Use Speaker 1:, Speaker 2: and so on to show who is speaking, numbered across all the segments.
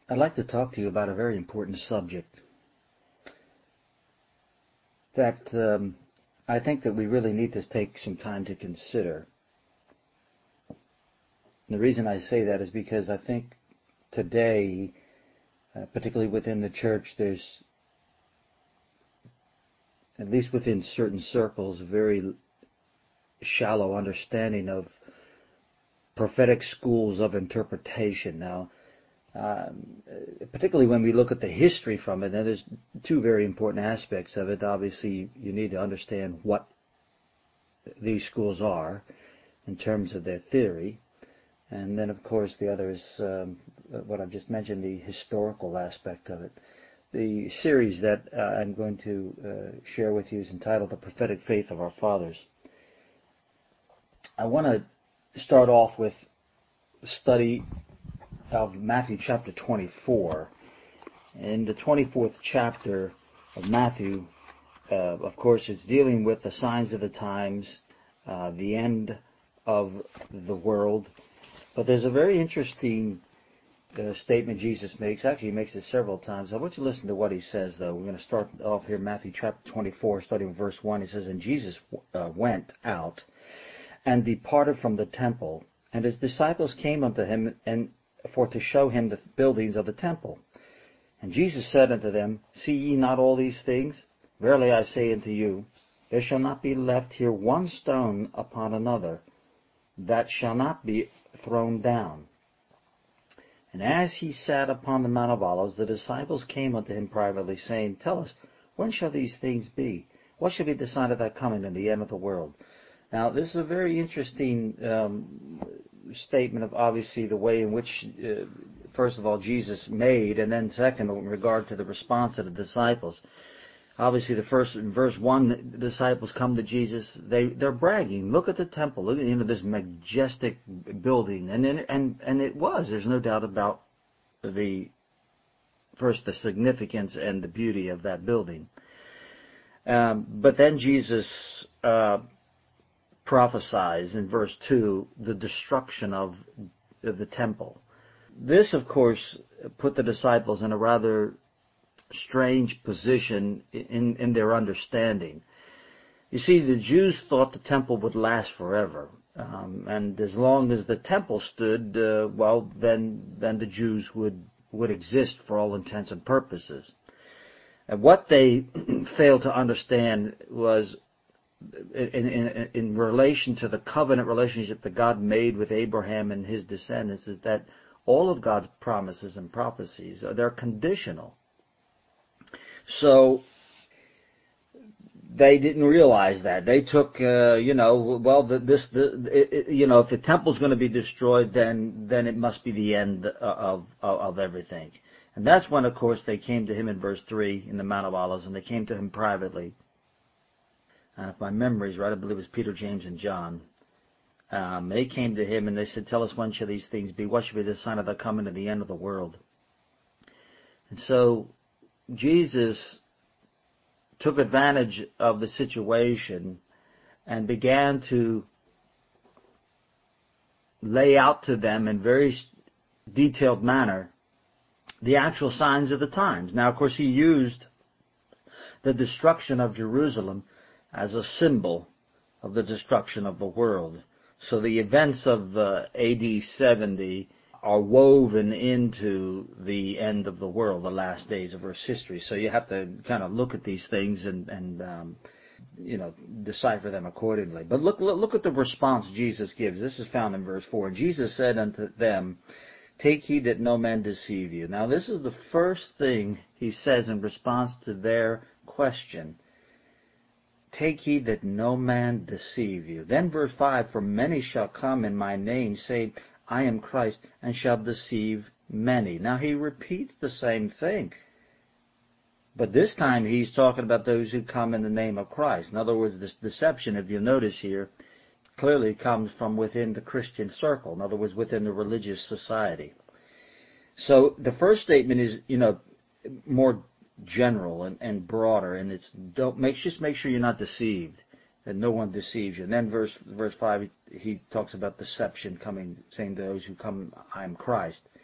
Speaker 1: I'd like to talk to you about a very important subject that I think that we really need to take some time to consider. And the reason I say that is because I think today, particularly within the church, there's, at least within certain circles, a very shallow understanding of prophetic schools of interpretation. Now, particularly when we look at the history from it, and there's two very important aspects of it. Obviously, you need to understand what these schools are in terms of their theory, and then, of course, the other is what I've just mentioned, the historical aspect of it. The series that I'm going to share with you is entitled The Prophetic Faith of Our Fathers. I want to start off with the study of Matthew chapter 24. In the 24th chapter of Matthew, of course, it's dealing with the signs of the times, the end of the world. But there's a very interesting statement Jesus makes. Actually, he makes it several times. I want you to listen to what he says, though. We're going to start off here, Matthew chapter 24, starting with verse 1. He says, "And Jesus went out and departed from the temple, and his disciples came unto him and for to show him the buildings of the temple. And Jesus said unto them, See ye not all these things? Verily I say unto you, there shall not be left here one stone upon another, that shall not be thrown down. And as he sat upon the Mount of Olives, the disciples came unto him privately, saying, Tell us, when shall these things be? What shall be the sign of thy coming and the end of the world? Now, this is a very interesting statement of obviously the way in which, first of all, Jesus made, and then second, in regard to the response of the disciples. Obviously, the first in verse 1, the disciples come to Jesus. They're bragging. Look at the temple. Look at this majestic building, and it was. There's no doubt about the significance and the beauty of that building. But then Jesus prophesies in verse 2 the destruction of the temple. This, of course, put the disciples in a rather strange position in their understanding. You see, the Jews thought the temple would last forever, and as long as the temple stood, then the Jews would exist for all intents and purposes. And what they failed to understand was in relation to the covenant relationship that God made with Abraham and his descendants, is that all of God's promises and prophecies, they're conditional. So they didn't realize that. They took, if the temple's going to be destroyed, then it must be the end of everything. And that's when, of course, they came to him in verse 3 in the Mount of Olives, and they came to him privately. And if my memory is right, I believe it was Peter, James, and John. They came to him and they said, Tell us, when shall these things be? What shall be the sign of the coming and the end of the world? And so Jesus took advantage of the situation and began to lay out to them in very detailed manner the actual signs of the times. Now, of course, he used the destruction of Jerusalem as a symbol of the destruction of the world. So the events of AD 70 are woven into the end of the world, the last days of Earth's history. So you have to kind of look at these things and decipher them accordingly. But look at the response Jesus gives. This is found in verse 4. And Jesus said unto them, Take heed that no man deceive you. Now this is the first thing he says in response to their question. Take heed that no man deceive you. Then verse 5, For many shall come in my name, saying, I am Christ, and shall deceive many. Now he repeats the same thing. But this time he's talking about those who come in the name of Christ. In other words, this deception, if you notice here, clearly comes from within the Christian circle. In other words, within the religious society. So the first statement is, more general and broader, and it's just make sure you're not deceived, that no one deceives you. And then verse 5, he talks about deception coming, saying to those who come, I am Christ.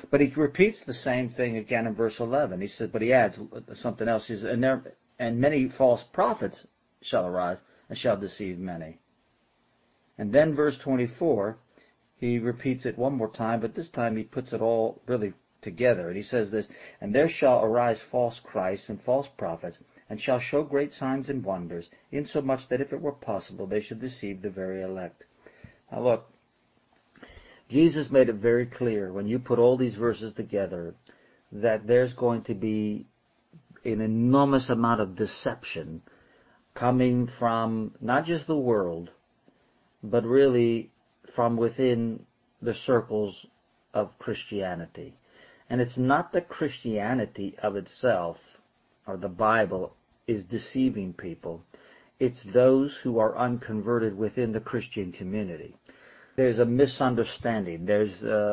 Speaker 1: But he repeats the same thing again in verse 11. He says, but he adds something else. He says, and many false prophets shall arise and shall deceive many. And then verse 24, he repeats it one more time, but this time he puts it all really together. And he says this, and there shall arise false Christs and false prophets, and shall show great signs and wonders, insomuch that if it were possible, they should deceive the very elect. Now look, Jesus made it very clear when you put all these verses together that there's going to be an enormous amount of deception coming from not just the world, but really from within the circles of Christianity. And it's not that Christianity of itself, or the Bible, is deceiving people. It's those who are unconverted within the Christian community. There's a misunderstanding. There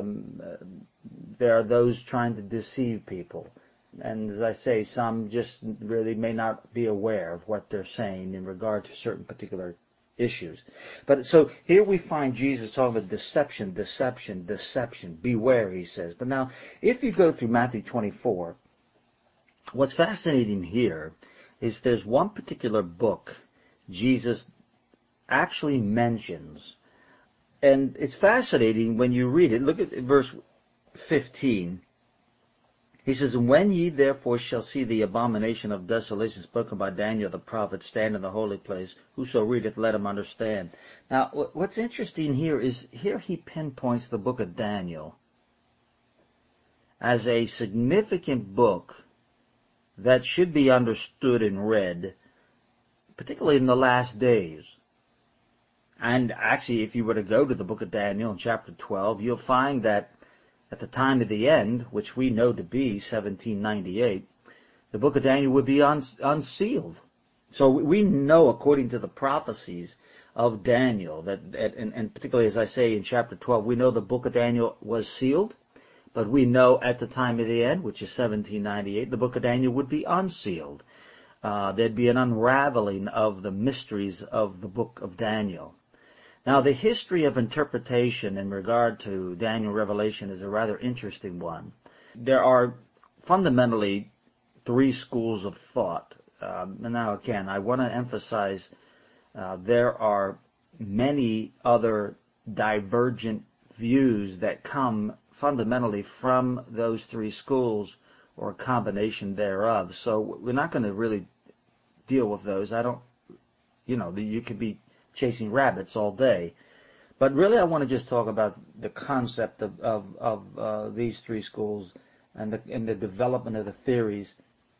Speaker 1: are those trying to deceive people. And as I say, some just really may not be aware of what they're saying in regard to certain particular issues. But so here we find Jesus talking about deception, deception, deception. Beware, he says. But now, if you go through Matthew 24, what's fascinating here is there's one particular book Jesus actually mentions. And it's fascinating when you read it. Look at verse 15. He says, and when ye therefore shall see the abomination of desolation spoken by Daniel the prophet stand in the holy place, whoso readeth, let him understand. Now, what's interesting here is, here he pinpoints the book of Daniel as a significant book that should be understood and read, particularly in the last days. And actually, if you were to go to the book of Daniel in chapter 12, you'll find that at the time of the end, which we know to be 1798, the book of Daniel would be unsealed. So we know, according to the prophecies of Daniel, that and particularly as I say in chapter 12, we know the book of Daniel was sealed, but we know at the time of the end, which is 1798, the book of Daniel would be unsealed. There'd be an unraveling of the mysteries of the book of Daniel. Now, the history of interpretation in regard to Daniel Revelation is a rather interesting one. There are fundamentally three schools of thought. And now, again, I want to emphasize there are many other divergent views that come fundamentally from those three schools or a combination thereof. So we're not going to really deal with those. You could be chasing rabbits all day. But really I want to just talk about the concept of these three schools and the development of the theories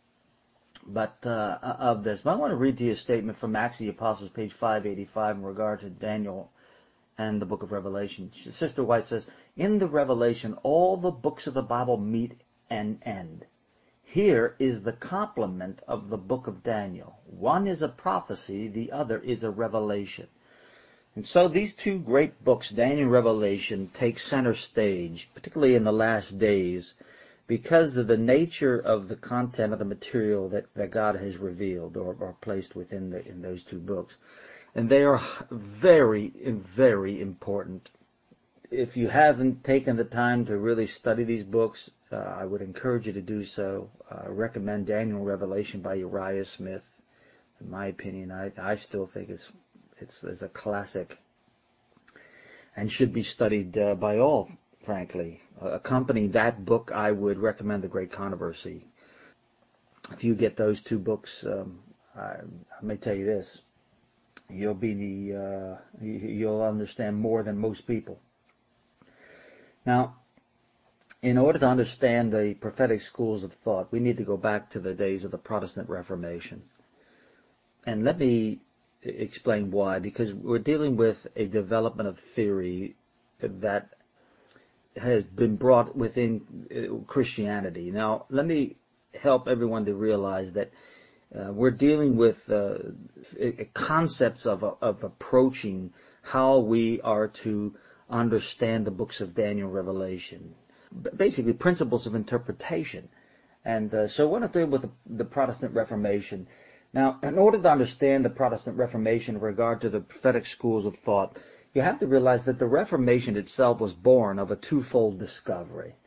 Speaker 1: of this. But I want to read to you a statement from Acts of the Apostles, page 585, in regard to Daniel and the book of Revelation. Sister White says, in the Revelation, all the books of the Bible meet and end. Here is the complement of the book of Daniel. One is a prophecy, the other is a revelation. And so these two great books, Daniel and Revelation, take center stage, particularly in the last days, because of the nature of the content of the material that God has revealed or placed within in those two books. And they are very, very important. If you haven't taken the time to really study these books, I would encourage you to do so. I recommend Daniel and Revelation by Uriah Smith. In my opinion, I still think it's a classic and should be studied by all, frankly. Accompanying that book, I would recommend The Great Controversy. If you get those two books, I may tell you this: you'll understand more than most people. Now, in order to understand the prophetic schools of thought, we need to go back to the days of the Protestant Reformation. And let me explain why, because we're dealing with a development of theory that has been brought within Christianity. Now, let me help everyone to realize that we're dealing with concepts of approaching how we are to understand the books of Daniel and Revelation. Basically, principles of interpretation. And so I want to deal with the Protestant Reformation. Now, in order to understand the Protestant Reformation in regard to the prophetic schools of thought, you have to realize that the Reformation itself was born of a twofold discovery.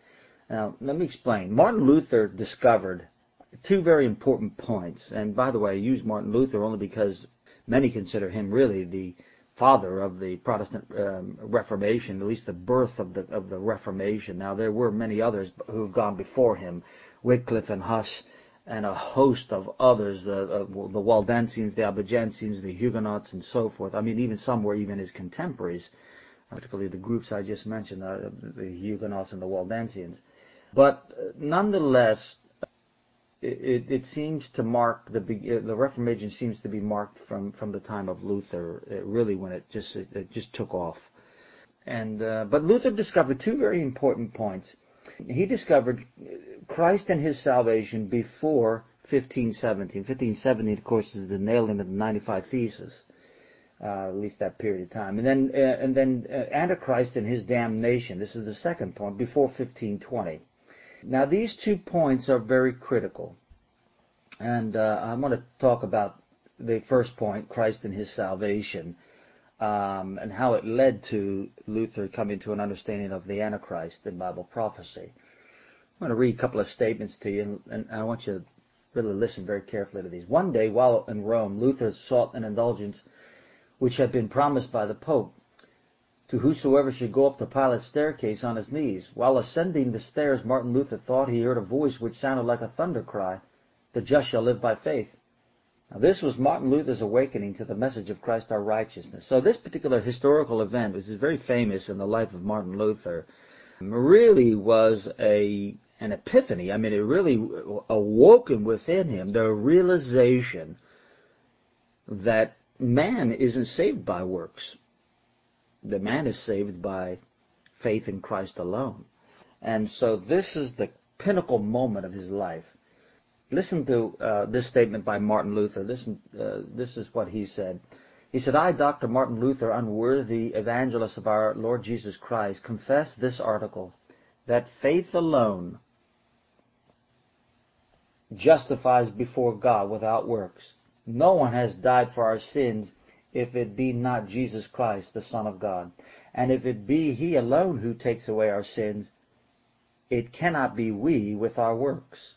Speaker 1: Now, let me explain. Martin Luther discovered two very important points. And by the way, I use Martin Luther only because many consider him really the father of the Protestant Reformation, at least the birth of the Reformation. Now, there were many others who have gone before him, Wycliffe and Huss, and a host of others, the Waldensians, the Albigensians, the Huguenots, and so forth. I mean, even some were even his contemporaries, particularly the groups I just mentioned, the Huguenots and the Waldensians. But nonetheless, it seems to mark the Reformation seems to be marked from the time of Luther, really when it just took off. And but Luther discovered two very important points. He discovered Christ and his salvation before 1517. 1517, of course, is the nailing of the 95 Theses, at least that period of time. And then Antichrist and his damnation. This is the second point, before 1520. Now, these 2 points are very critical. And I want to talk about the first point, Christ and his salvation, and how it led to Luther coming to an understanding of the Antichrist in Bible prophecy. I'm going to read a couple of statements to you, and I want you to really listen very carefully to these. One day, while in Rome, Luther sought an indulgence which had been promised by the Pope, to whosoever should go up the Pilate's staircase on his knees. While ascending the stairs, Martin Luther thought he heard a voice which sounded like a thunder cry, "The just shall live by faith." Now, this was Martin Luther's awakening to the message of Christ our righteousness. So this particular historical event, which is very famous in the life of Martin Luther, really was an epiphany. I mean, it really awoken within him the realization that man isn't saved by works. The man is saved by faith in Christ alone. And so this is the pinnacle moment of his life. Listen to this statement by Martin Luther. Listen, this is what he said. He said, "I, Dr. Martin Luther, unworthy evangelist of our Lord Jesus Christ, confess this article, that faith alone justifies before God without works. No one has died for our sins if it be not Jesus Christ, the Son of God. And if it be he alone who takes away our sins, it cannot be we with our works.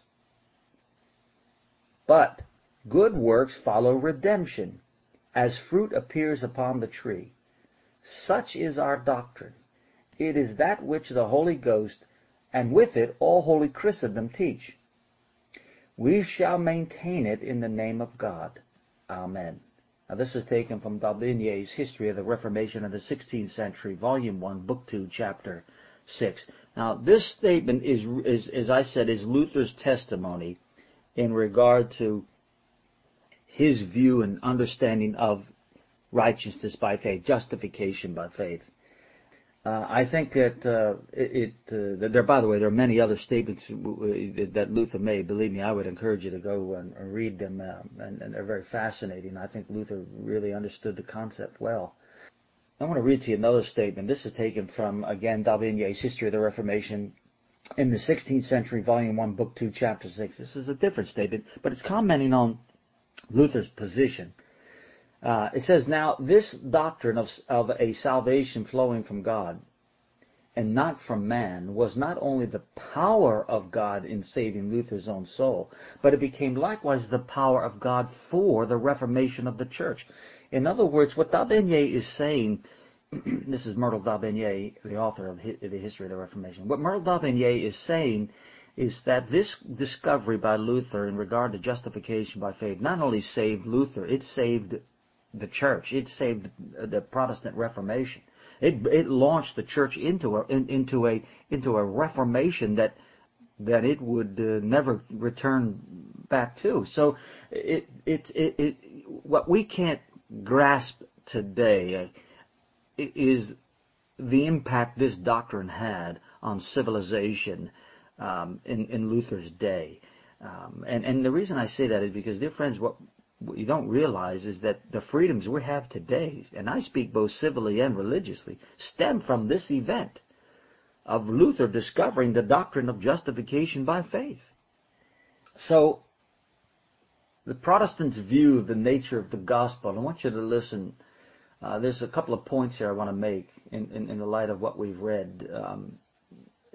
Speaker 1: But good works follow redemption, as fruit appears upon the tree. Such is our doctrine. It is that which the Holy Ghost, and with it all holy Christendom, teach. We shall maintain it in the name of God. Amen." Now, this is taken from D'Aubigné's History of the Reformation in the 16th Century, Volume 1, Book 2, Chapter 6. Now, this statement is, as I said, is Luther's testimony in regard to his view and understanding of righteousness by faith, justification by faith. I think that by the way, there are many other statements that Luther made. Believe me, I would encourage you to go and read them, and they're very fascinating. I think Luther really understood the concept well. I want to read to you another statement. This is taken from, again, D'Aubigné's History of the Reformation in the 16th Century, Volume 1, Book 2, Chapter 6. This is a different statement, but it's commenting on Luther's position. It says, "Now, this doctrine of a salvation flowing from God and not from man was not only the power of God in saving Luther's own soul, but it became likewise the power of God for the reformation of the church." In other words, what D'Aubigné is saying, this is Myrtle D'Aubigné, the author of the History of the Reformation. What Myrtle D'Aubigné is saying is that this discovery by Luther in regard to justification by faith not only saved Luther, it saved the church. It saved the Protestant Reformation. It launched the church into a reformation that it would never return back to. So what we can't grasp today is the impact this doctrine had on civilization in Luther's day. And the reason I say that is because, dear friends, what you don't realize is that the freedoms we have today, and I speak both civilly and religiously, stem from this event of Luther discovering the doctrine of justification by faith. So, the Protestants' view of the nature of the gospel, I want you to listen. There's a couple of points here I want to make in the light of what we've read.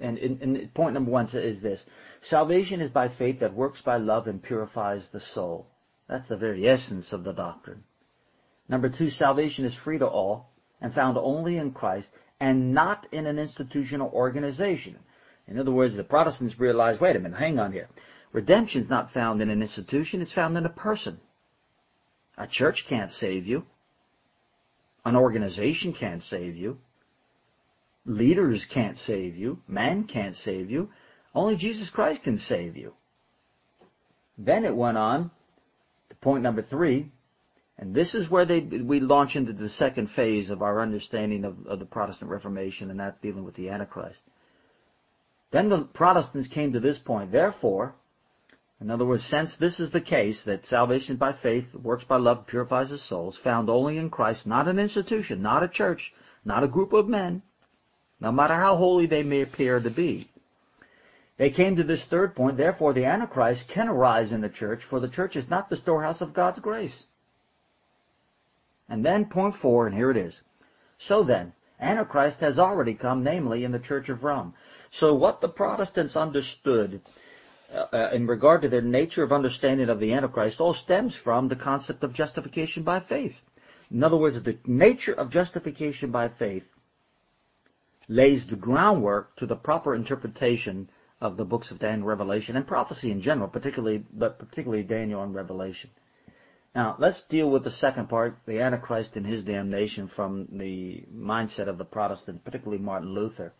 Speaker 1: And point number one is this: salvation is by faith that works by love and purifies the soul. That's the very essence of the doctrine. Number two, salvation is free to all and found only in Christ and not in an institutional organization. In other words, the Protestants realize, wait a minute, hang on here. Redemption is not found in an institution, it's found in a person. A church can't save you. An organization can't save you. Leaders can't save you. Man can't save you. Only Jesus Christ can save you. Then it went on to point number three, and this is where we launch into the second phase of our understanding of the Protestant Reformation, and that dealing with the Antichrist. Then the Protestants came to this point. Therefore, in other words, since this is the case, that salvation by faith, works by love, purifies the souls, found only in Christ, not an institution, not a church, not a group of men, no matter how holy they may appear to be. They came to this third point, therefore the Antichrist can arise in the church, for the church is not the storehouse of God's grace. And then point four, and here it is. So then, Antichrist has already come, namely in the Church of Rome. So what the Protestants understood in regard to their nature of understanding of the Antichrist all stems from the concept of justification by faith. In other words, the nature of justification by faith lays the groundwork to the proper interpretation of the books of Daniel and Revelation and prophecy in general, particularly Daniel and Revelation. Now, let's deal with the second part, the Antichrist and his damnation, from the mindset of the Protestant, particularly Martin Luther.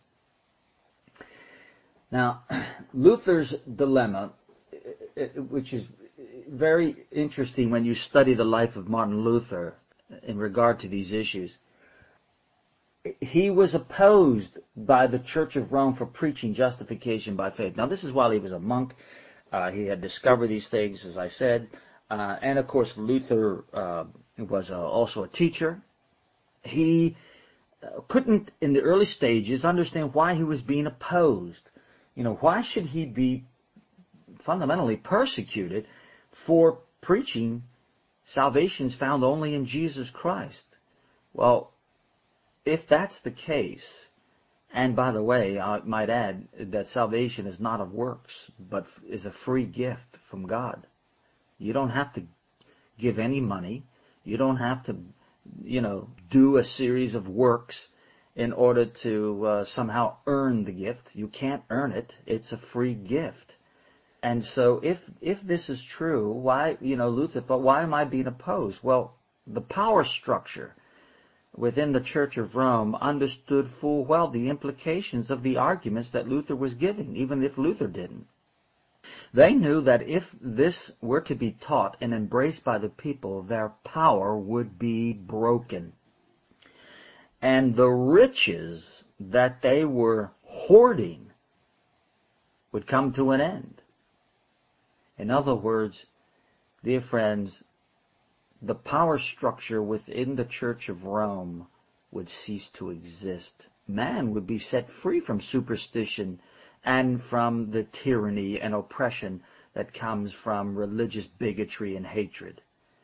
Speaker 1: Now, Luther's dilemma, which is very interesting when you study the life of Martin Luther in regard to these issues, he was opposed by the Church of Rome for preaching justification by faith. Now, this is while he was a monk. He had discovered these things, as I said. And, of course, Luther was also a teacher. He couldn't, in the early stages, understand why he was being opposed. You know, why should he be fundamentally persecuted for preaching salvations found only in Jesus Christ? Well, if that's the case, and by the way, I might add that salvation is not of works, but is a free gift from God. You don't have to give any money. You don't have to, do a series of works in order to somehow earn the gift. You can't earn it. It's a free gift. And so if this is true, why, Luther thought, why am I being opposed? Well, the power structure within the Church of Rome understood full well the implications of the arguments that Luther was giving, even if Luther didn't. They knew that if this were to be taught and embraced by the people, their power would be broken. And the riches that they were hoarding would come to an end. In other words, dear friends, the power structure within the Church of Rome would cease to exist. Man would be set free from superstition and from the tyranny and oppression that comes from religious bigotry and hatred.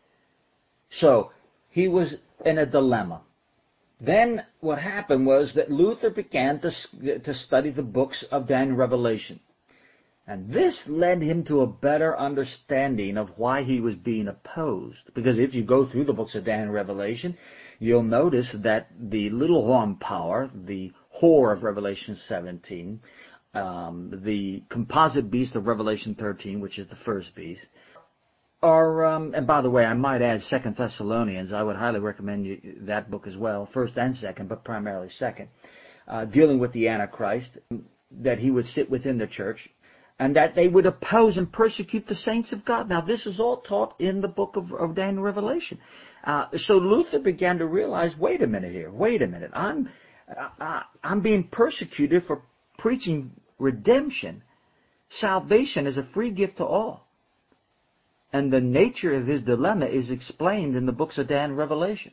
Speaker 1: So, he was in a dilemma. Then what happened was that Luther began to study the books of Daniel and Revelation. And this led him to a better understanding of why he was being opposed. Because if you go through the books of Daniel and Revelation, you'll notice that the little horn power, the whore of Revelation 17, the composite beast of Revelation 13, which is the first beast, are, and by the way, I might add 2 Thessalonians. I would highly recommend you that book as well, first and second, but primarily second, dealing with the Antichrist, that he would sit within the church, and that they would oppose and persecute the saints of God. Now, this is all taught in the book of Daniel and Revelation. So Luther began to realize, wait a minute, I'm being persecuted for preaching redemption. Salvation is a free gift to all. And the nature of his dilemma is explained in the books of Daniel and Revelation.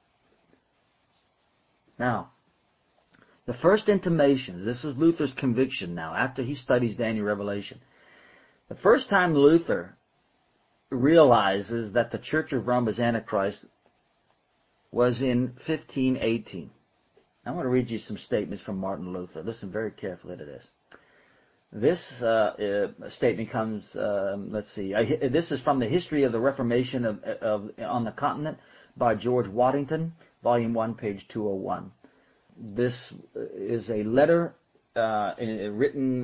Speaker 1: Now, the first intimations, this is Luther's conviction now, after he studies Daniel and Revelation. The first time Luther realizes that the Church of Rome is Antichrist was in 1518. I want to read you some statements from Martin Luther. Listen very carefully to this. This statement comes, this is from the History of the Reformation on the Continent by George Waddington, Volume 1, page 201. This is a letter written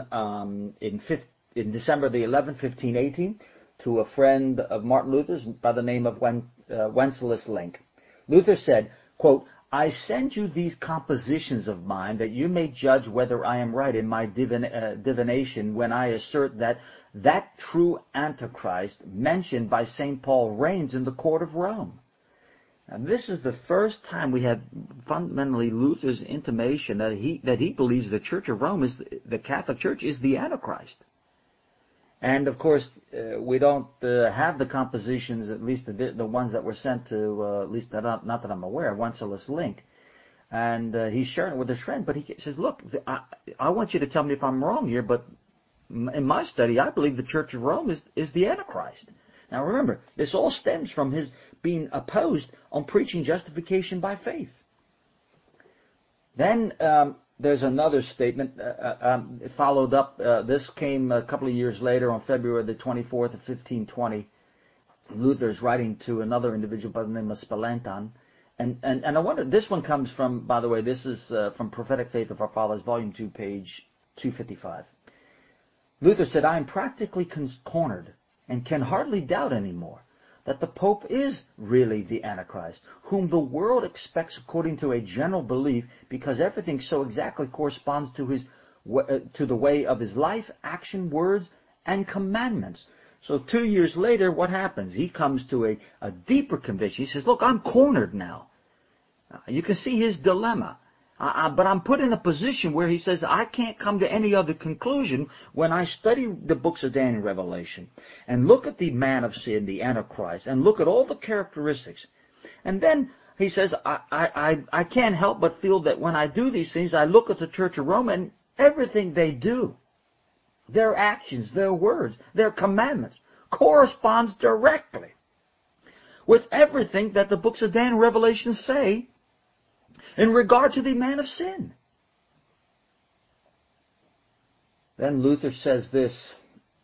Speaker 1: in December the 11th, 1518, to a friend of Martin Luther's by the name of Wenceslaus Link. Luther said, quote, I send you these compositions of mine that you may judge whether I am right in my divination when I assert that true Antichrist mentioned by St. Paul reigns in the court of Rome. Now, this is the first time we have fundamentally Luther's intimation that he believes the Church of Rome the Catholic Church is the Antichrist. And of course, we don't have the compositions, at least the ones that were sent to, at least not that I'm aware of, Wenceslaus Link. And he's sharing it with his friend, but he says, look, I want you to tell me if I'm wrong here, but in my study, I believe the Church of Rome is the Antichrist. Now remember, this all stems from his being opposed on preaching justification by faith. Then there's another statement followed up. This came a couple of years later on February the 24th of 1520. Luther's writing to another individual by the name of Spalatin. And I wonder, this one comes from, by the way, this is from Prophetic Faith of Our Fathers, Volume 2, page 255. Luther said, I am practically cornered and can hardly doubt anymore that the Pope is really the Antichrist, whom the world expects according to a general belief, because everything so exactly corresponds to the way of his life, action, words, and commandments. So 2 years later, what happens? He comes to a deeper conviction. He says, look, I'm cornered now. You can see his dilemma. But I'm put in a position where he says, I can't come to any other conclusion when I study the books of Daniel and Revelation and look at the man of sin, the Antichrist, and look at all the characteristics. And then he says, I can't help but feel that when I do these things, I look at the Church of Rome and everything they do, their actions, their words, their commandments, corresponds directly with everything that the books of Daniel and Revelation say in regard to the man of sin. Then Luther says this,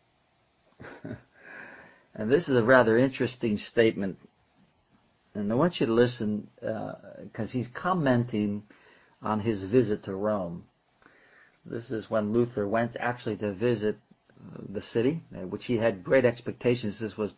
Speaker 1: and this is a rather interesting statement, and I want you to listen because he's commenting on his visit to Rome. This is when Luther went actually to visit the city, which he had great expectations. This was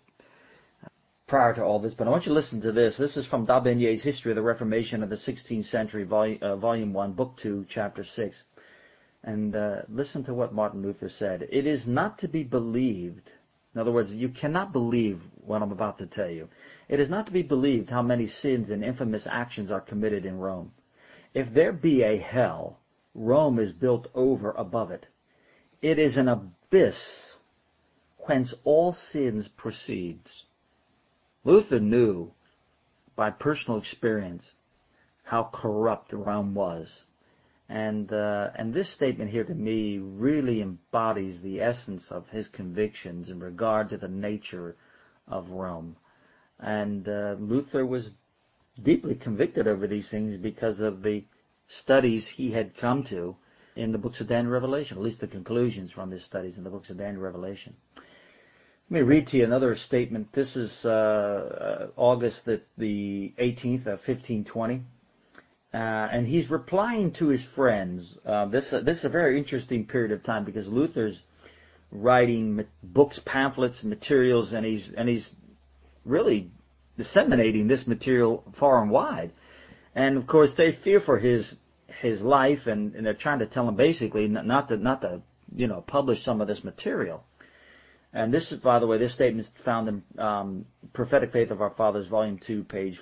Speaker 1: prior to all this, but I want you to listen to this. This is from D'Aubigné's History of the Reformation of the 16th Century, Volume 1, Book 2, Chapter 6. And listen to what Martin Luther said. It is not to be believed. In other words, you cannot believe what I'm about to tell you. It is not to be believed how many sins and infamous actions are committed in Rome. If there be a hell, Rome is built over above it. It is an abyss whence all sins proceeds. Luther knew by personal experience how corrupt Rome was. And this statement here to me really embodies the essence of his convictions in regard to the nature of Rome. And Luther was deeply convicted over these things because of the studies he had come to in the books of Daniel and Revelation, at least the conclusions from his studies in the books of Daniel and Revelation. Let me read to you another statement. This is August the 18th of 1520. And he's replying to his friends. This is a very interesting period of time because Luther's writing books, pamphlets, materials, and he's really disseminating this material far and wide. And of course, they fear for his life, and they're trying to tell him basically not to publish some of this material. And this is, by the way, this statement is found in Prophetic Faith of Our Fathers, Volume 2, page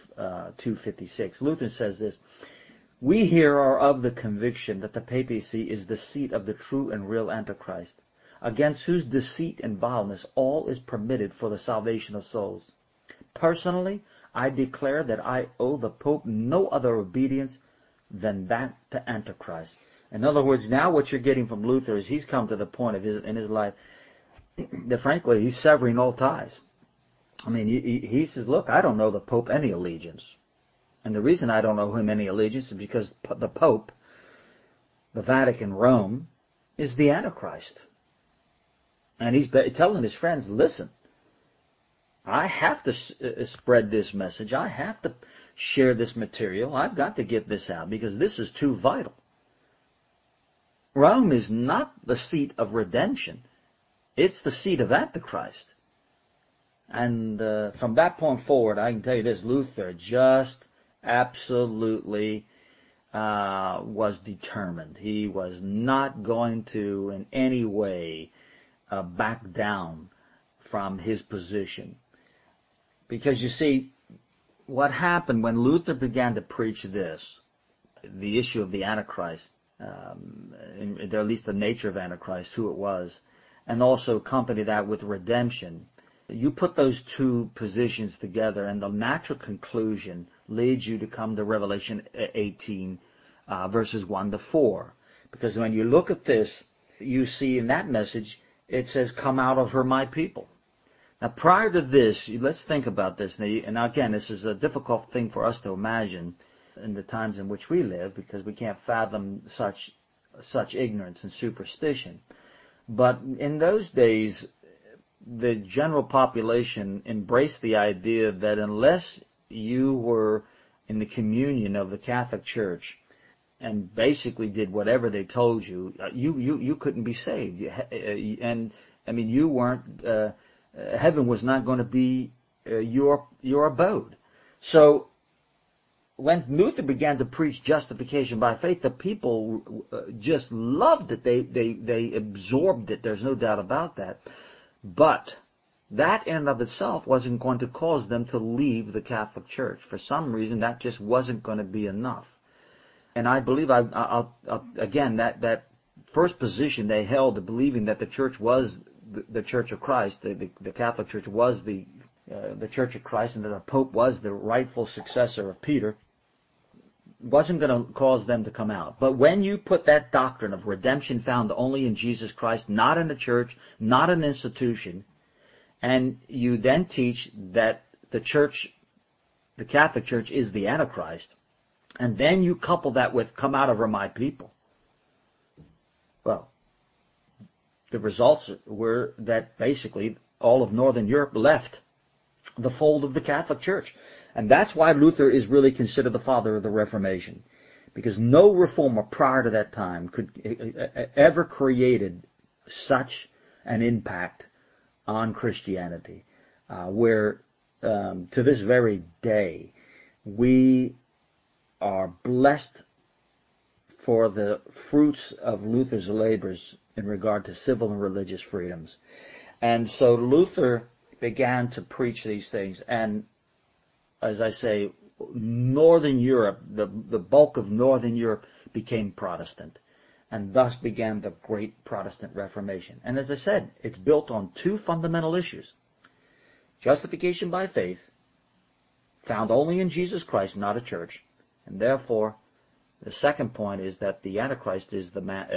Speaker 1: 256. Luther says this, we here are of the conviction that the papacy is the seat of the true and real Antichrist, against whose deceit and vileness all is permitted for the salvation of souls. Personally, I declare that I owe the Pope no other obedience than that to Antichrist. In other words, now what you're getting from Luther is he's come to the point in his life that frankly he's severing all ties. I mean, he says, look, I don't owe the Pope any allegiance. And the reason I don't owe him any allegiance is because the Pope, the Vatican, Rome, is the Antichrist. And he's telling his friends, listen, I have to spread this message. I have to share this material. I've got to get this out because this is too vital. Rome is not the seat of redemption. It's the seat of Antichrist. And from that point forward, I can tell you this, Luther just absolutely was determined. He was not going to in any way back down from his position. Because you see, what happened when Luther began to preach this, the issue of the Antichrist, at least the nature of Antichrist, who it was, and also accompany that with redemption, you put those two positions together and the natural conclusion leads you to come to Revelation 18, verses 1 to 4. Because when you look at this, you see in that message, it says, come out of her, my people. Now, prior to this, let's think about this. And again, this is a difficult thing for us to imagine in the times in which we live, because we can't fathom such ignorance and superstition. But in those days, the general population embraced the idea that unless you were in the communion of the Catholic Church and basically did whatever they told you, you couldn't be saved. And I mean, you weren't. Heaven was not going to be your abode. So when Luther began to preach justification by faith, the people just loved it. They absorbed it. There's no doubt about that. But that in and of itself wasn't going to cause them to leave the Catholic Church. For some reason, that just wasn't going to be enough. And I believe, again, that first position they held, believing that the church was the Church of Christ, the Catholic Church was the Church of Christ, and that the Pope was the rightful successor of Peter, wasn't going to cause them to come out. But when you put that doctrine of redemption found only in Jesus Christ, not in a church, not an institution, and you then teach that the church, the Catholic Church, is the Antichrist, and then you couple that with come out of her, my people, well, the results were that basically all of Northern Europe left the fold of the Catholic Church. And that's why Luther is really considered the father of the Reformation. Because no reformer prior to that time could ever created such an impact on Christianity, where to this very day we are blessed for the fruits of Luther's labors in regard to civil and religious freedoms. And so Luther began to preach these things, and as I say, Northern Europe, the bulk of Northern Europe became Protestant, and thus began the great Protestant Reformation. And as I said, it's built on two fundamental issues. Justification by faith, found only in Jesus Christ, not a church, and therefore the second point is that the Antichrist is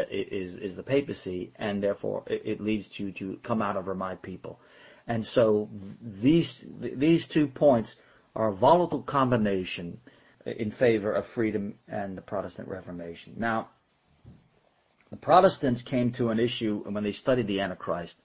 Speaker 1: the papacy, and therefore it leads you to come out of her, my people. And so these two points are a volatile combination in favor of freedom and the Protestant Reformation. Now, the Protestants came to an issue when they studied the Antichrist.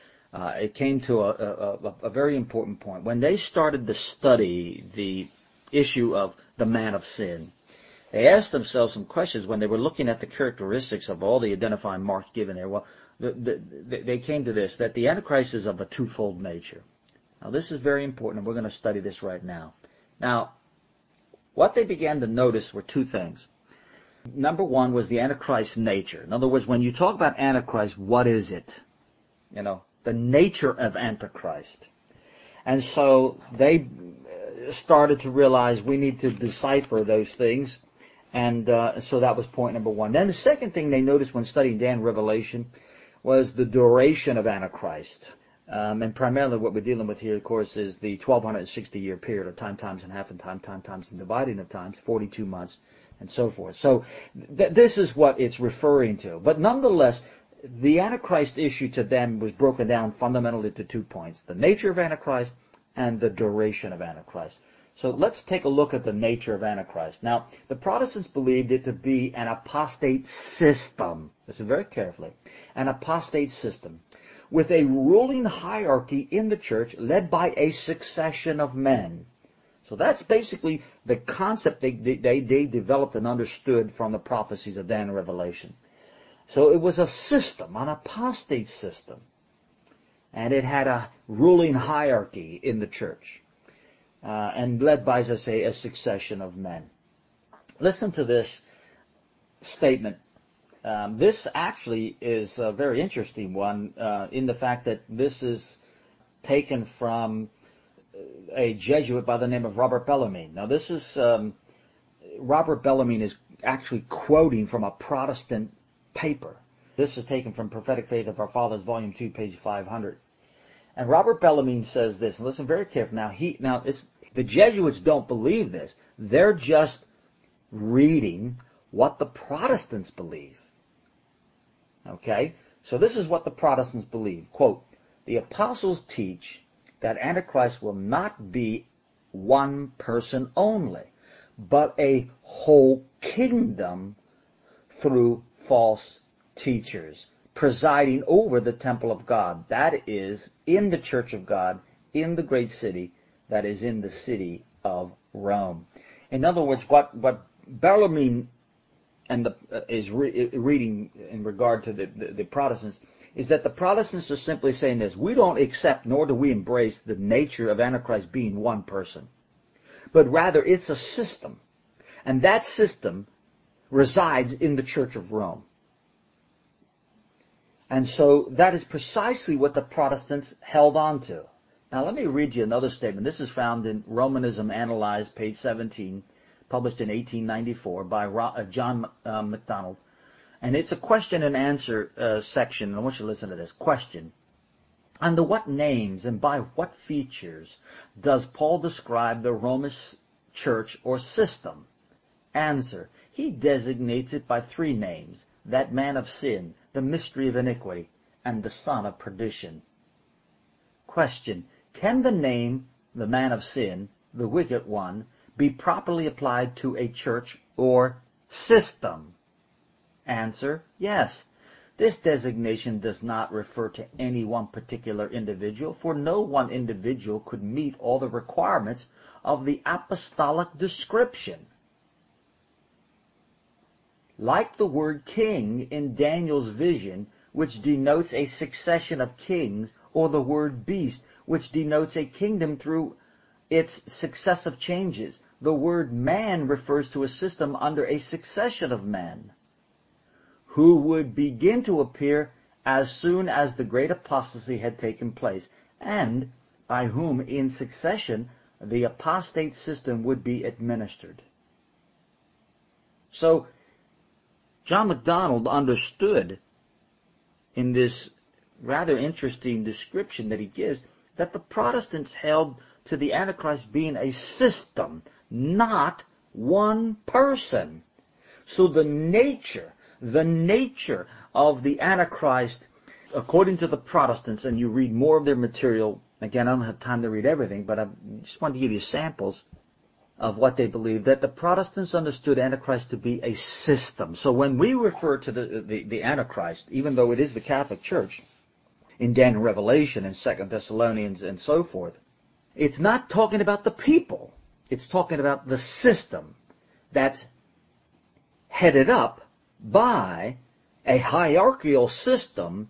Speaker 1: It came to a very important point. When they started to study the issue of the man of sin, they asked themselves some questions when they were looking at the characteristics of all the identifying marks given there. Well, they came to this, that the Antichrist is of a twofold nature. Now, this is very important, and we're going to study this right now. Now, what they began to notice were two things. Number one was the Antichrist's nature. In other words, when you talk about Antichrist, what is it? You know, the nature of Antichrist. And so they started to realize we need to decipher those things. And so that was point number one. Then the second thing they noticed when studying Dan Revelation was the duration of Antichrist. And primarily what we're dealing with here, of course, is the 1260-year period of time times and half and time times and dividing of times, 42 months, and so forth. So this is what it's referring to. But nonetheless, the Antichrist issue to them was broken down fundamentally to 2 points: the nature of Antichrist and the duration of Antichrist. So let's take a look at the nature of Antichrist. Now, the Protestants believed it to be an apostate system. Listen very carefully. An apostate system with a ruling hierarchy in the church led by a succession of men. So that's basically the concept they developed and understood from the prophecies of Daniel and Revelation. So it was a system, an apostate system. And it had a ruling hierarchy in the church. And led by, as I say, a succession of men. Listen to this statement. This actually is a very interesting one in the fact that this is taken from a Jesuit by the name of Robert Bellarmine. Now this is, Robert Bellarmine is actually quoting from a Protestant paper. This is taken from Prophetic Faith of Our Fathers, Volume 2, page 500. And Robert Bellarmine says this, and listen very carefully. Now the Jesuits don't believe this. They're just reading what the Protestants believe. Okay? So this is what the Protestants believe. Quote, the apostles teach that Antichrist will not be one person only, but a whole kingdom through false teachers, presiding over the temple of God, that is, in the church of God, in the great city, that is in the city of Rome. In other words, what Bellarmine is reading in regard to the Protestants is that the Protestants are simply saying this: we don't accept nor do we embrace the nature of Antichrist being one person, but rather it's a system, and that system resides in the Church of Rome. And so that is precisely what the Protestants held on to. Now let me read you another statement. This is found in Romanism Analyzed, page 17, published in 1894 by John MacDonald. And it's a question and answer section. I want you to listen to this. Question. Under what names and by what features does Paul describe the Roman church or system? Answer. He designates it by three names: that man of sin, the mystery of iniquity, and the son of perdition. Question. Can the name, the man of sin, the wicked one, be properly applied to a church or system? Answer. Yes. This designation does not refer to any one particular individual, for no one individual could meet all the requirements of the apostolic description. Like the word king in Daniel's vision, which denotes a succession of kings, or the word beast, which denotes a kingdom through its successive changes, the word man refers to a system under a succession of men, who would begin to appear as soon as the great apostasy had taken place, and by whom in succession the apostate system would be administered. So John MacDonald understood in this rather interesting description that he gives that the Protestants held to the Antichrist being a system, not one person. So the nature of the Antichrist, according to the Protestants, and you read more of their material, again, I don't have time to read everything, but I just wanted to give you samples of what they believe, that the Protestants understood Antichrist to be a system. So when we refer to the Antichrist, even though it is the Catholic Church, in Daniel Revelation and 2 Thessalonians and so forth, it's not talking about the people. It's talking about the system that's headed up by a hierarchical system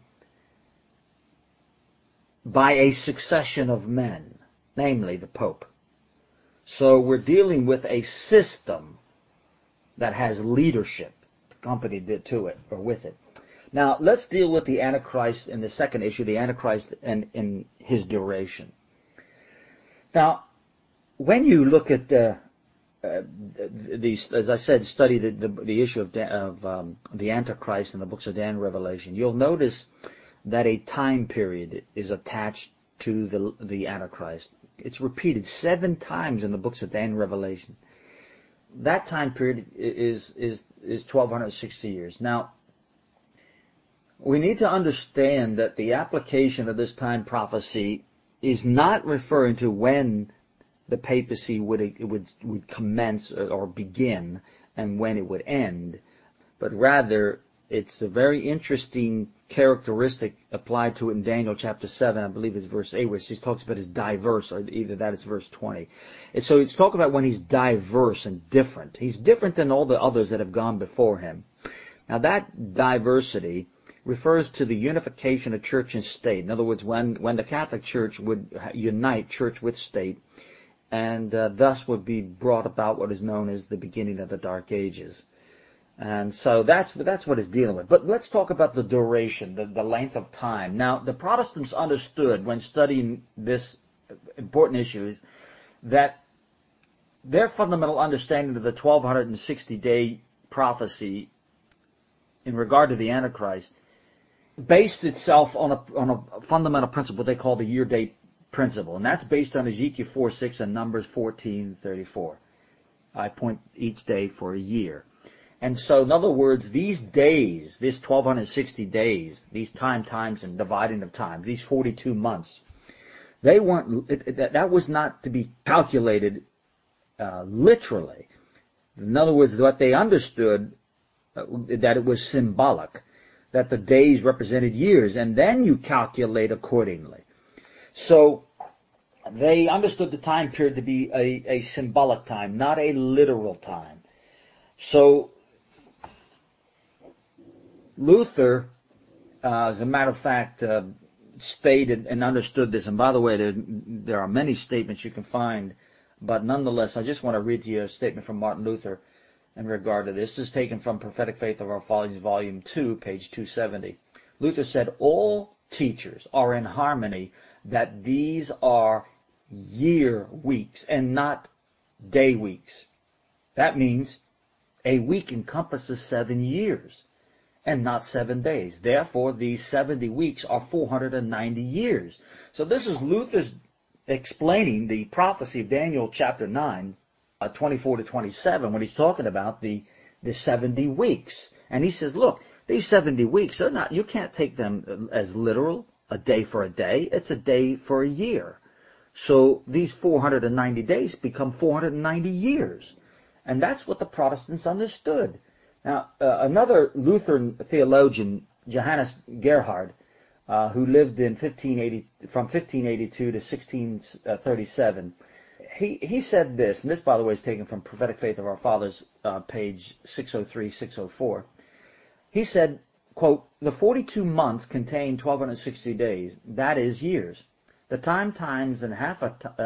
Speaker 1: by a succession of men, namely the Pope. So we're dealing with a system that has leadership accompanied to it or with it. Now let's deal with the Antichrist in the second issue, the Antichrist and in his duration. Now, when you look at these, as I said, study the issue of the Antichrist in the books of Daniel and Revelation, you'll notice that a time period is attached to the Antichrist. It's repeated 7 times in the books of Daniel and Revelation. That time period is 1260 years. Now, we need to understand that the application of this time prophecy is not referring to when the papacy would commence or begin and when it would end, but rather it's a very interesting characteristic applied to it in Daniel chapter 7, I believe it's verse 8, where he talks about his diverse, or either that is verse 20. And so it's talking about when he's diverse and different. He's different than all the others that have gone before him. Now that diversity refers to the unification of church and state. In other words, when the Catholic Church would unite church with state, and thus would be brought about what is known as the beginning of the Dark Ages. And so that's what it's dealing with. But let's talk about the duration, the length of time. Now, the Protestants understood when studying this important issue is that their fundamental understanding of the 1260-day prophecy in regard to the Antichrist based itself on a fundamental principle they call the year-date principle, and that's based on Ezekiel 4:6 and Numbers 14:34. I point each day for a year. And so, in other words, these days, this 1260 days, these times and dividing of time, these 42 months, they weren't, that was not to be calculated literally. In other words, what they understood, that it was symbolic, that the days represented years, and then you calculate accordingly. So, they understood the time period to be a symbolic time, not a literal time. So, Luther, as a matter of fact, stated and understood this. And by the way, there are many statements you can find, but nonetheless, I just want to read to you a statement from Martin Luther in regard to this. This is taken from Prophetic Faith of Our Fathers, Volume 2, page 270. Luther said, all teachers are in harmony that these are year weeks and not day weeks. That means a week encompasses 7 years. And not 7 days. Therefore, these 70 weeks are 490 years. So this is Luther's explaining the prophecy of Daniel chapter 9, 24 to 27, when he's talking about the 70 weeks. And he says, look, these 70 weeks are not, you can't take them as literal, a day for a day. It's a day for a year. So these 490 days become 490 years. And that's what the Protestants understood. Now, another Lutheran theologian, Johannes Gerhard, who lived in from 1582 to 1637, he said this, and this, by the way, is taken from Prophetic Faith of Our Fathers, page 603, 604. He said, quote, the 42 months contain 1260 days, that is years. The times and half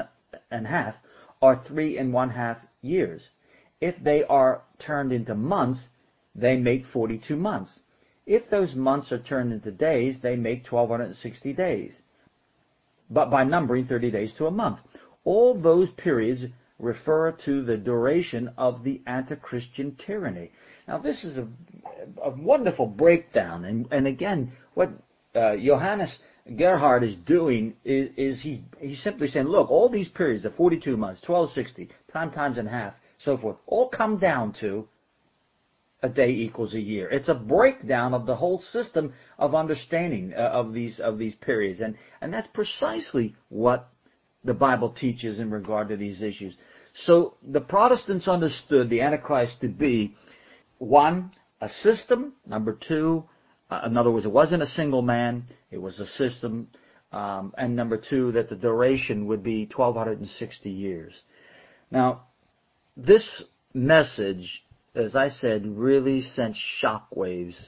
Speaker 1: are 3 1/2 years. If they are turned into months, they make 42 months. If those months are turned into days, they make 1260 days. But by numbering 30 days to a month. All those periods refer to the duration of the anti-Christian tyranny. Now this is a wonderful breakdown. And again, what Johannes Gerhard is doing is he's simply saying, look, all these periods, the 42 months, 1260, times and half, so forth, all come down to a day equals a year. It's a breakdown of the whole system of understanding of these periods, and that's precisely what the Bible teaches in regard to these issues. So the Protestants understood the Antichrist to be, one, a system. Number two, in other words, it wasn't a single man; it was a system. And number two, that the duration would be 1260 years. Now, this message, as I said, really sent shockwaves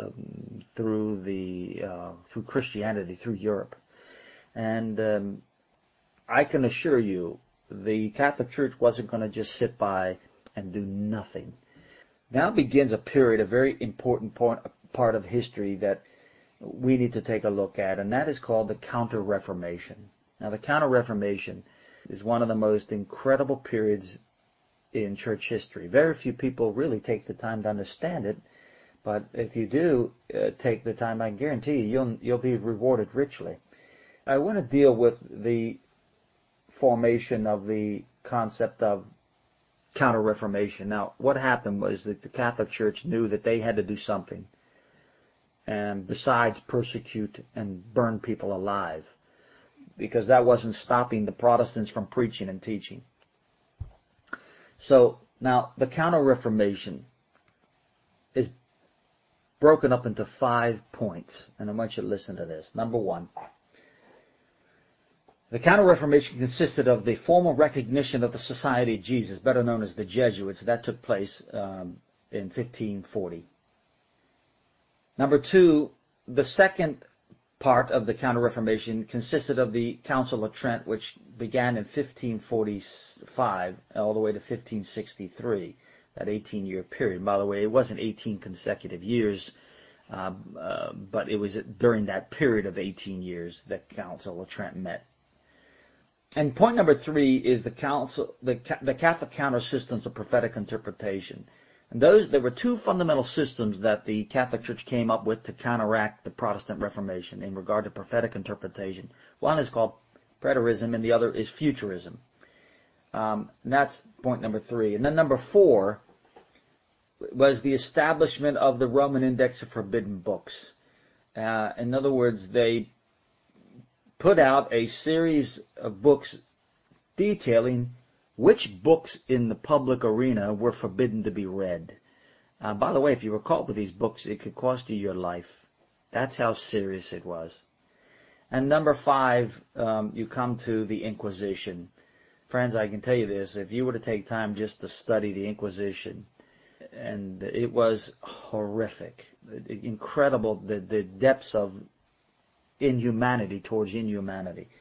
Speaker 1: through Christianity, through Europe. And I can assure you, the Catholic Church wasn't going to just sit by and do nothing. Now begins a period, a very important part of history that we need to take a look at, and that is called the Counter-Reformation. Now, the Counter-Reformation is one of the most incredible periods in church history. Very few people really take the time to understand it, but if you do take the time, I guarantee you'll be rewarded richly. I want to deal with the formation of the concept of Counter-Reformation. Now, what happened was that the Catholic Church knew that they had to do something, and besides persecute and burn people alive. because that wasn't stopping the Protestants from preaching and teaching. So now the Counter-Reformation is broken up into 5 points, and I want you to listen to this. Number 1, the Counter-Reformation consisted of the formal recognition of the Society of Jesus, better known as the Jesuits. That took place in 1540. Number 2, the second part of the Counter-Reformation consisted of the Council of Trent, which began in 1545 all the way to 1563, that 18-year period. By the way, it wasn't 18 consecutive years, but it was during that period of 18 years that Council of Trent met. And point number 3 is the Catholic counter systems of prophetic interpretation. And there were 2 fundamental systems that the Catholic Church came up with to counteract the Protestant Reformation in regard to prophetic interpretation. One is called preterism, and the other is futurism. And that's point number 3. And then number 4 was the establishment of the Roman Index of Forbidden Books. In other words, they put out a series of books detailing which books in the public arena were forbidden to be read. By the way, if you recall with these books, it could cost you your life. That's how serious it was. And number 5, you come to the Inquisition. Friends, I can tell you this, if you were to take time just to study the Inquisition, and it was horrific, incredible, the depths of inhumanity towards humanity.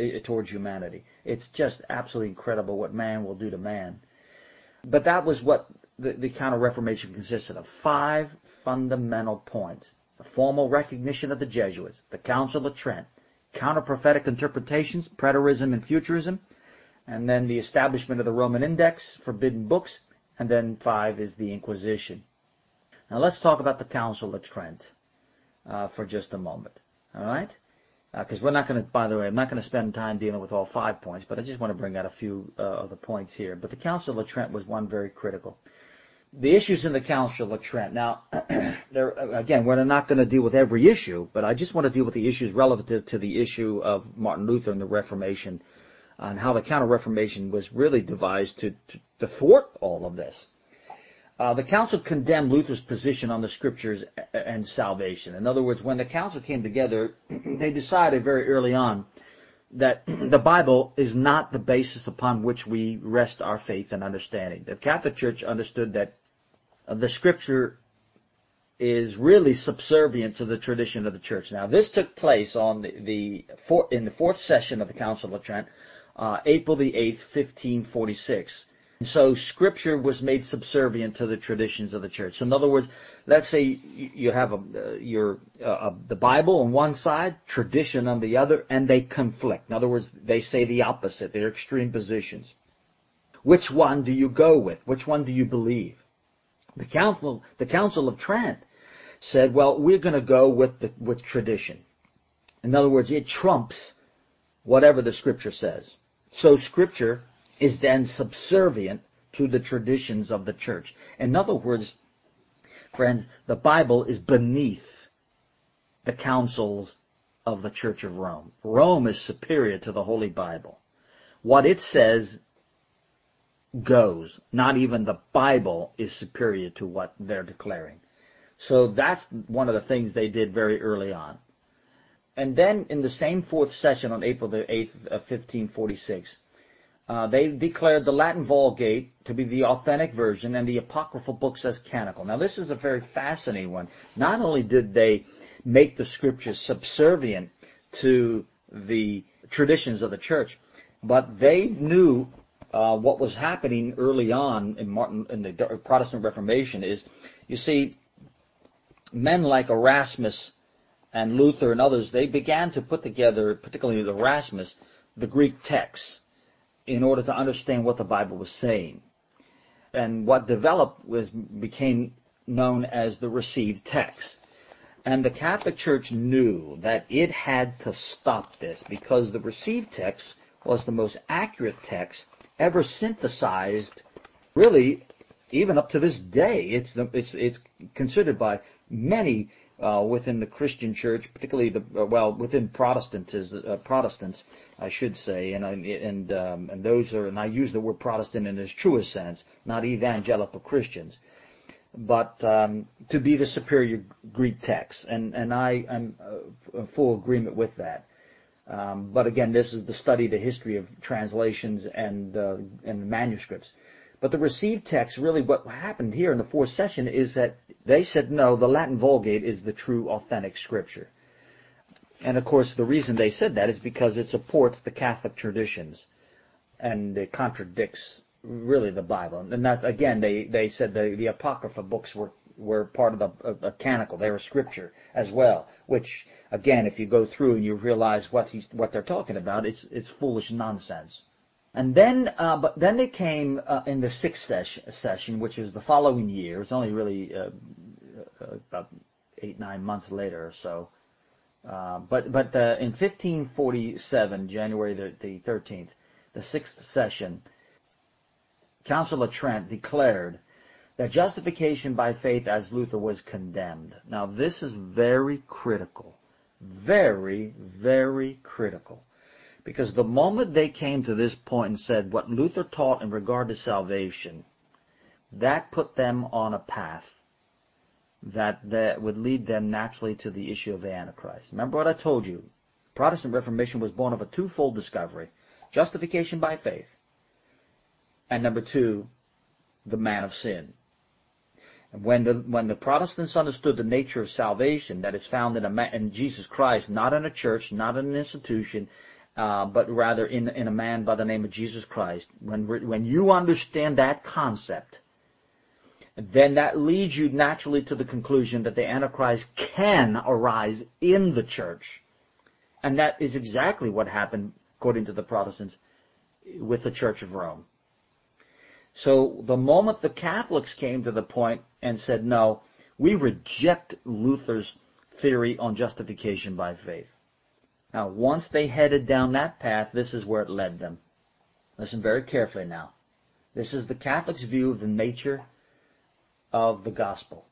Speaker 1: It's just absolutely incredible what man will do to man. But that was what the Counter-Reformation consisted of. 5 fundamental points. The formal recognition of the Jesuits, the Council of Trent, counter-prophetic interpretations, preterism and futurism, and then the establishment of the Roman Index, forbidden books, and then 5 is the Inquisition. Now let's talk about the Council of Trent for just a moment. All right? Because we're not going to, by the way, I'm not going to spend time dealing with all 5 points, but I just want to bring out a few of the points here. But the Council of Trent was one very critical. The issues in the Council of Trent. Now, again, we're not going to deal with every issue, but I just want to deal with the issues relative to the issue of Martin Luther and the Reformation, and how the Counter-Reformation was really devised to thwart all of this. The council condemned Luther's position on the scriptures and salvation. In other words, when the council came together, they decided very early on that the Bible is not the basis upon which we rest our faith and understanding. The Catholic Church understood that the scripture is really subservient to the tradition of the church. Now, this took place on in the 4th session of the Council of Trent, April the 8th, 1546. So Scripture was made subservient to the traditions of the church. So in other words, let's say you have the Bible on one side, tradition on the other, and they conflict. In other words, they say the opposite. They're extreme positions. Which one do you go with? Which one do you believe? The Council of Trent said, well, we're going to go with tradition. In other words, it trumps whatever the Scripture says. So Scripture is then subservient to the traditions of the church. In other words, friends, the Bible is beneath the councils of the Church of Rome. Rome is superior to the Holy Bible. What it says goes. Not even the Bible is superior to what they're declaring. So that's one of the things they did very early on. And then in the same 4th session on April the 8th of 1546, they declared the Latin Vulgate to be the authentic version and the apocryphal books as canonical. Now, this is a very fascinating one. Not only did they make the scriptures subservient to the traditions of the church, but they knew what was happening early on in the Protestant Reformation is, you see, men like Erasmus and Luther and others, they began to put together, particularly Erasmus, the Greek texts, in order to understand what the Bible was saying. And what developed became known as the received text. And the Catholic Church knew that it had to stop this because the received text was the most accurate text ever synthesized, really, even up to this day. It's considered by many within the Christian church, particularly within Protestants, I should say, and those are, and I use the word Protestant in its truest sense, not evangelical Christians, but to be the superior Greek text, and I am in full agreement with that. But again, this is the study, the history of translations and manuscripts. But the received text, really what happened here in the fourth session is that they said, no, the Latin Vulgate is the true, authentic scripture. And of course, the reason they said that is because it supports the Catholic traditions and it contradicts really the Bible. And that, again, they said the Apocrypha books were part of the canonical. They were scripture as well, which, again, if you go through and you realize what they're talking about, it's foolish nonsense. And then, but then they came in the sixth session, which is the following year. It's only really about 8-9 months later or so. But in 1547, January the 13th, the sixth session, Council of Trent declared that justification by faith as Luther was condemned. Now, this is very critical, very, very critical. Because the moment they came to this point and said what Luther taught in regard to salvation, that put them on a path that would lead them naturally to the issue of the Antichrist. Remember what I told you. Protestant Reformation was born of a twofold discovery. Justification by faith. And number two, the man of sin. And when the Protestants understood the nature of salvation, that is found in Jesus Christ, not in a church, not in an institution, but rather in a man by the name of Jesus Christ. When you understand that concept, then that leads you naturally to the conclusion that the Antichrist can arise in the church. And that is exactly what happened, according to the Protestants, with the Church of Rome. So the moment the Catholics came to the point and said, no, we reject Luther's theory on justification by faith. Now, once they headed down that path, this is where it led them. Listen very carefully now. This is the Catholic's view of the nature of the gospel.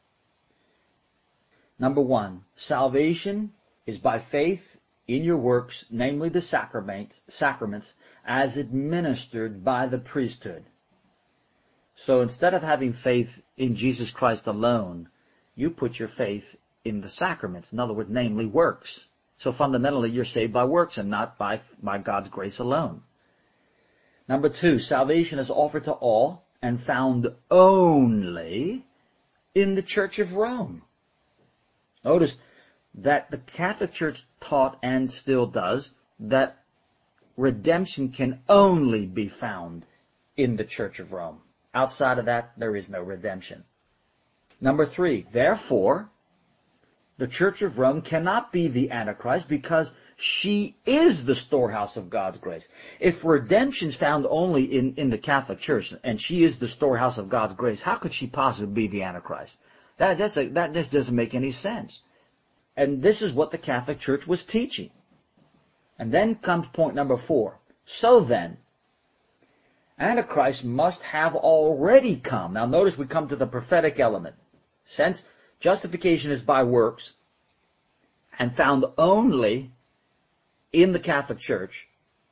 Speaker 1: Number one, salvation is by faith in your works, namely the sacraments, as administered by the priesthood. So instead of having faith in Jesus Christ alone, you put your faith in the sacraments. In other words, namely works. So fundamentally, you're saved by works and not by God's grace alone. Number two, salvation is offered to all and found only in the Church of Rome. Notice that the Catholic Church taught and still does that redemption can only be found in the Church of Rome. Outside of that, there is no redemption. Number three, therefore, the Church of Rome cannot be the Antichrist because she is the storehouse of God's grace. If redemption is found only in the Catholic Church and she is the storehouse of God's grace, how could she possibly be the Antichrist? That just doesn't make any sense. And this is what the Catholic Church was teaching. And then comes point number four. So then, Antichrist must have already come. Now notice we come to the prophetic element. Since justification is by works and found only in the Catholic Church,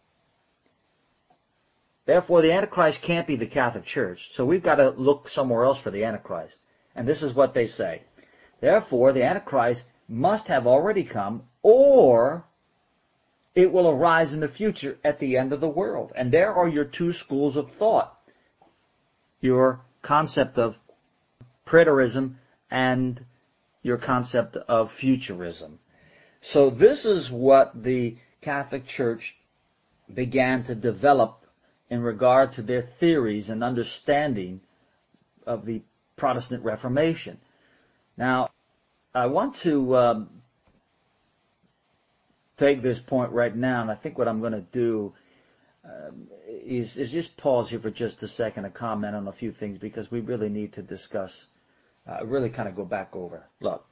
Speaker 1: therefore the Antichrist can't be the Catholic Church. So we've got to look somewhere else for the Antichrist. And this is what they say. Therefore, the Antichrist must have already come, or it will arise in the future at the end of the world. And there are your two schools of thought. Your concept of preterism and your concept of futurism. So this is what the Catholic Church began to develop in regard to their theories and understanding of the Protestant Reformation. Now, I want to take this point right now, and I think what I'm going to do is just pause here for just a second and comment on a few things, because we really need to discuss, really kind of go back over. Look,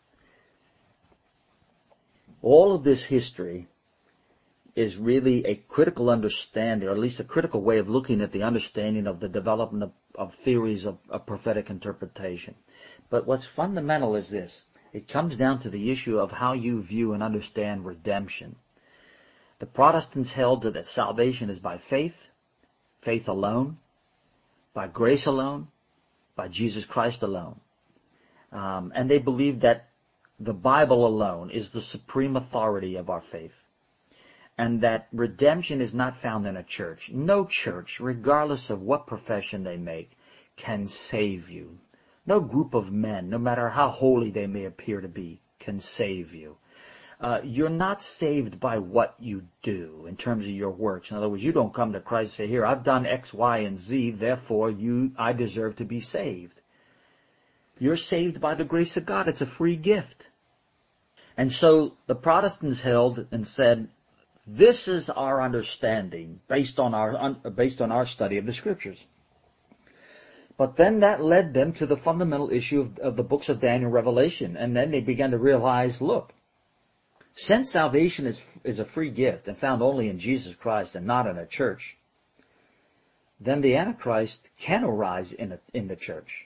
Speaker 1: all of this history is really a critical understanding, or at least a critical way of looking at the understanding of the development of theories of prophetic interpretation. But what's fundamental is this. It comes down to the issue of how you view and understand redemption. The Protestants held that salvation is by faith, faith alone, by grace alone, by Jesus Christ alone. And they believed that the Bible alone is the supreme authority of our faith. And that redemption is not found in a church. No church, regardless of what profession they make, can save you. No group of men, no matter how holy they may appear to be, can save you. You're not saved by what you do in terms of your works. In other words, you don't come to Christ and say, here, I've done X, Y, and Z, therefore I deserve to be saved. You're saved by the grace of God. It's a free gift. And so the Protestants held and said, this is our understanding based on our study of the Scriptures. But then that led them to the fundamental issue of the books of Daniel and Revelation. And then they began to realize, look, since salvation is a free gift and found only in Jesus Christ and not in a church, then the Antichrist can arise in the church.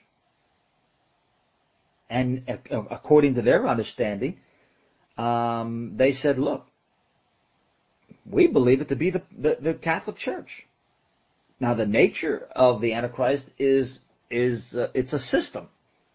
Speaker 1: And according to their understanding, they said, look, we believe it to be the Catholic Church. Now, the nature of the Antichrist is it's a system.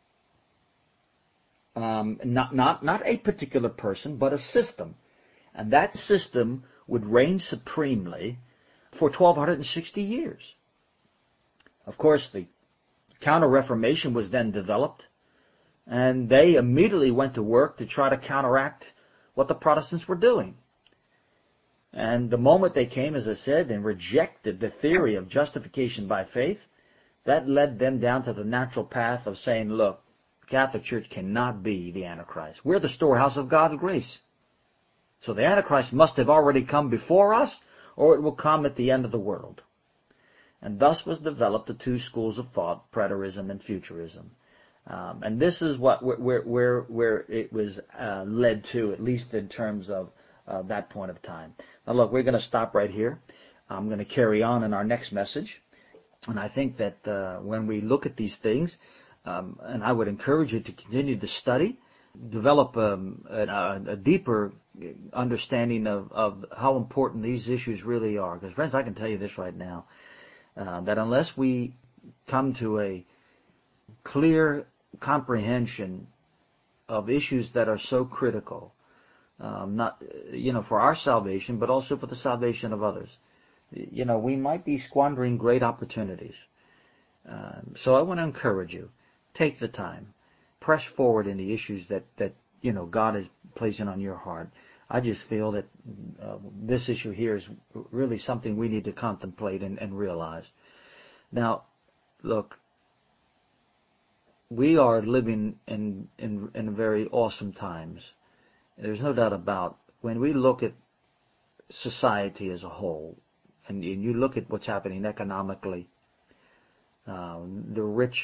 Speaker 1: Not a particular person, but a system. And that system would reign supremely for 1,260 years. Of course, the Counter-Reformation was then developed, and they immediately went to work to try to counteract what the Protestants were doing. And the moment they came, as I said, and rejected the theory of justification by faith, that led them down to the natural path of saying, look, the Catholic Church cannot be the Antichrist. We're the storehouse of God's grace. So the Antichrist must have already come before us, or it will come at the end of the world. And thus was developed the two schools of thought, preterism and futurism. And this is where it was led to, at least in terms of that point of time. Now look, we're going to stop right here. I'm going to carry on in our next message. And I think that when we look at these things, and I would encourage you to continue to study, develop a deeper understanding of how important these issues really are. Because friends, I can tell you this right now, that unless we come to a clear comprehension of issues that are so critical, not for our salvation, but also for the salvation of others, we might be squandering great opportunities. So I want to encourage you, take the time, press forward in the issues that God is placing on your heart. I just feel that this issue here is really something we need to contemplate and realize. Now, look, we are living in very awesome times. There's no doubt about when we look at society as a whole, and you look at what's happening economically, the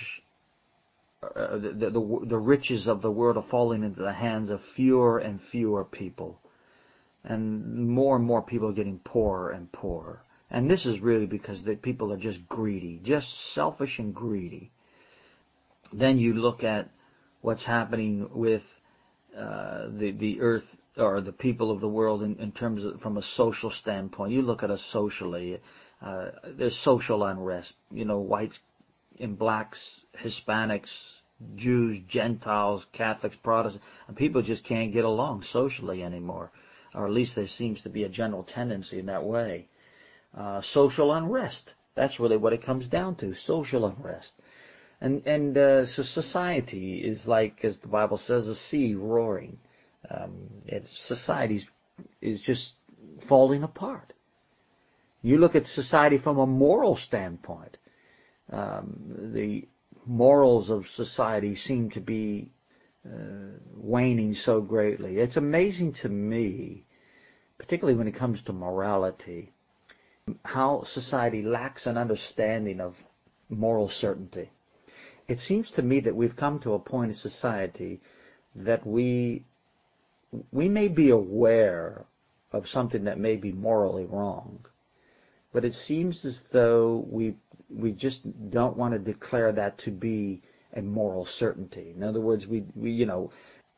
Speaker 1: riches of the world are falling into the hands of fewer and fewer people, and more people are getting poorer and poorer. And this is really because the people are just greedy, just selfish and greedy. Then you look at what's happening with the earth or the people of the world in terms of from a social standpoint. You look at us socially. There's social unrest. Whites and blacks, Hispanics, Jews, Gentiles, Catholics, Protestants, and people just can't get along socially anymore. Or at least there seems to be a general tendency in that way. Social unrest. That's really what it comes down to, social unrest. And so society is like, as the Bible says, a sea roaring. Society is just falling apart. You look at society from a moral standpoint. The morals of society seem to be waning so greatly. It's amazing to me, particularly when it comes to morality, how society lacks an understanding of moral certainty. It seems to me that we've come to a point in society that we may be aware of something that may be morally wrong, but it seems as though we just don't want to declare that to be a moral certainty. In other words,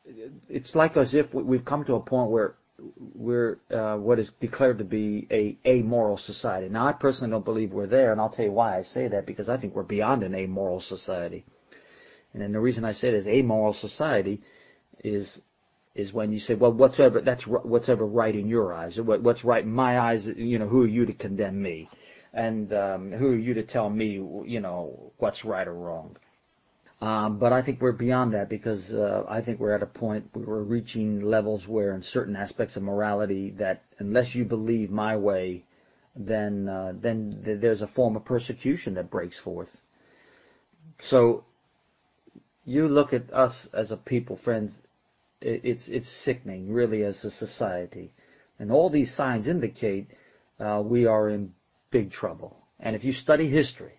Speaker 1: it's like as if we've come to a point where we're what is declared to be a amoral society. Now, I personally don't believe we're there, and I'll tell you why I say that, because I think we're beyond an amoral society. And then the reason I say this amoral society is when you say, well, whatever right in your eyes, what's right in my eyes, who are you to condemn me? And who are you to tell me, what's right or wrong? But I think we're beyond that, because I think we're at a point where we're reaching levels where in certain aspects of morality that unless you believe my way, then there's a form of persecution that breaks forth. So you look at us as a people, friends, it's sickening, really, as a society. And all these signs indicate we are in big trouble. And if you study history,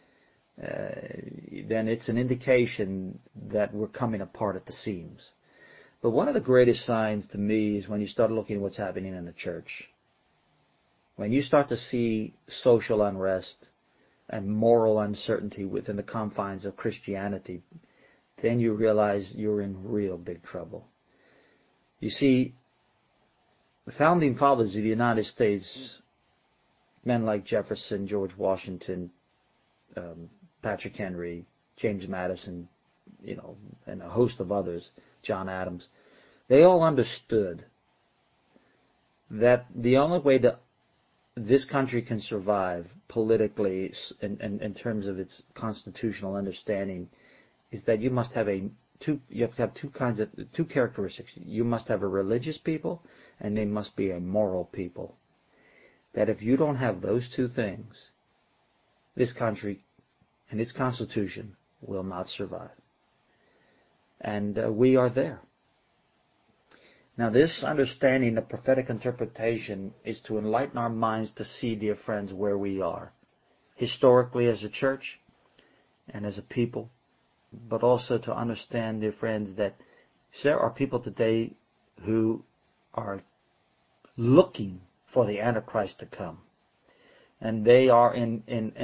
Speaker 1: then it's an indication that we're coming apart at the seams. But one of the greatest signs to me is when you start looking at what's happening in the church. When you start to see social unrest and moral uncertainty within the confines of Christianity, then you realize you're in real big trouble. You see, the founding fathers of the United States, men like Jefferson, George Washington, Patrick Henry, James Madison, and a host of others, John Adams, they all understood that the only way that this country can survive politically in terms of its constitutional understanding is that you must have two characteristics. You must have a religious people, and they must be a moral people. That if you don't have those two things, this country and its constitution will not survive. And we are there. Now, this understanding of prophetic interpretation is to enlighten our minds to see, dear friends, where we are, historically as a church and as a people, but also to understand, dear friends, that there are people today who are looking for the Antichrist to come. And they are in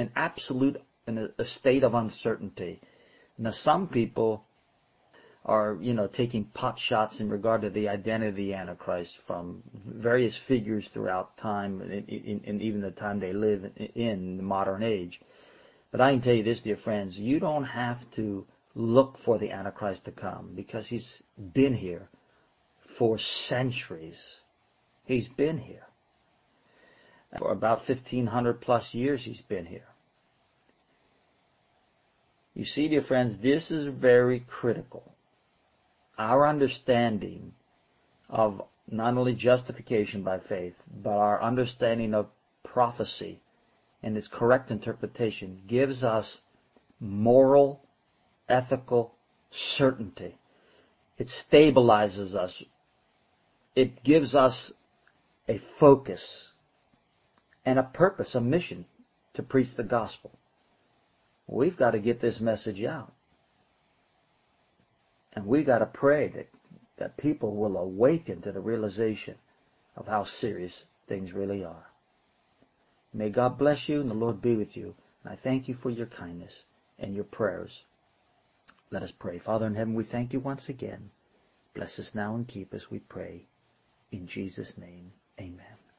Speaker 1: a state of uncertainty. Now, some people are, taking pot shots in regard to the identity of the Antichrist from various figures throughout time, and even the time they live in the modern age. But I can tell you this, dear friends, you don't have to look for the Antichrist to come, because he's been here for centuries. He's been here. For about 1,500 plus years he's been here. You see, dear friends, this is very critical. Our understanding of not only justification by faith, but our understanding of prophecy and its correct interpretation gives us moral, ethical certainty. It stabilizes us. It gives us a focus and a purpose, a mission to preach the gospel. We've got to get this message out. And we've got to pray that people will awaken to the realization of how serious things really are. May God bless you and the Lord be with you. And I thank you for your kindness and your prayers. Let us pray. Father in heaven, we thank you once again. Bless us now and keep us, we pray. In Jesus' name, amen.